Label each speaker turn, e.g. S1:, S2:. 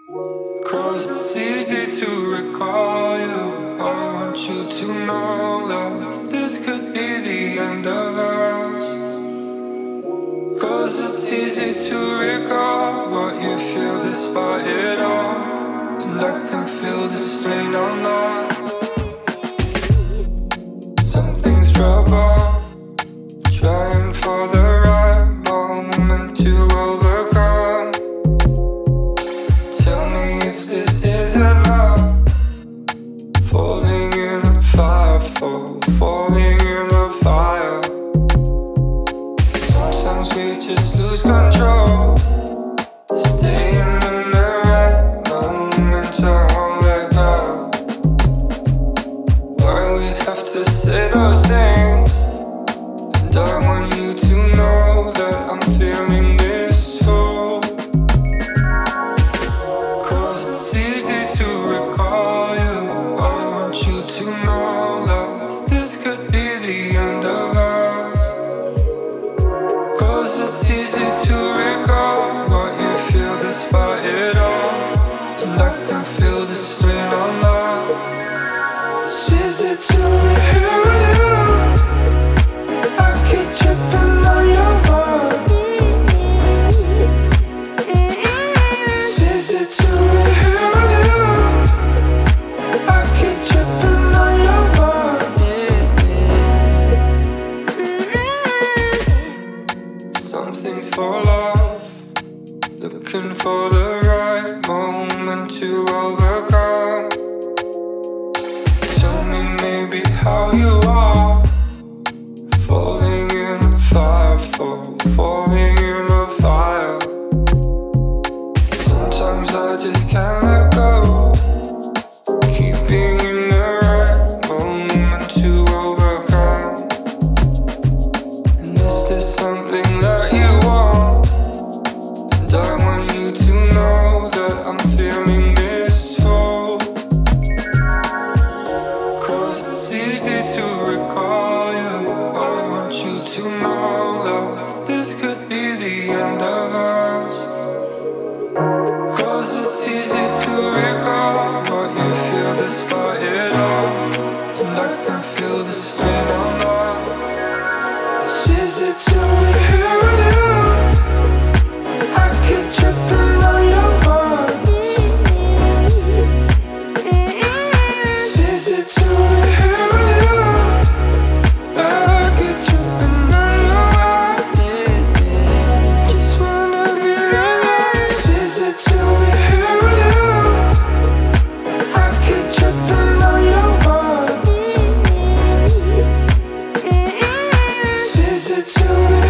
S1: 'Cause it's easy to recall you. I want you to know that this could be the end of us. 'Cause it's easy to recall what you feel despite it all. And I can feel the strain on that. Something's trouble, trying for the right moment to overcome. Tell me if this isn't love. Falling in a fire, falling in a fire. Sometimes we just lose control. Staying in the right moment, I won't let go. Why we have to say those things? And I want you to know that I'm feeling this too. 'Cause it's easy to recall you. I want you to know that this could be the end of us. 'Cause it's easy to recall what you feel despite it all. And I can feel the strain on that. It's easy to be here with you. I keep tripping on your words. It's easy to be here with you. I keep tripping on your words. Something's for love, looking for the right moment to overcome. Tell me maybe how you are. Falling in a fire, falling in a fire. Sometimes I just can't let go. Keeping in the right moment to overcome. And is this something that you want? And I want you to know that I'm feeling this too. 'Cause it's easy to recall you. I want you to know that this could be the end of us. 'Cause it's easy to recall what you feel despite it all. And I can feel the strain on that. It's easy to be here with you. I keep tripping on your words. It's easy to be here with you. I keep tripping on your words. Just wanna be right. It's easy to be here with you. I keep tripping on your words. It's easy to be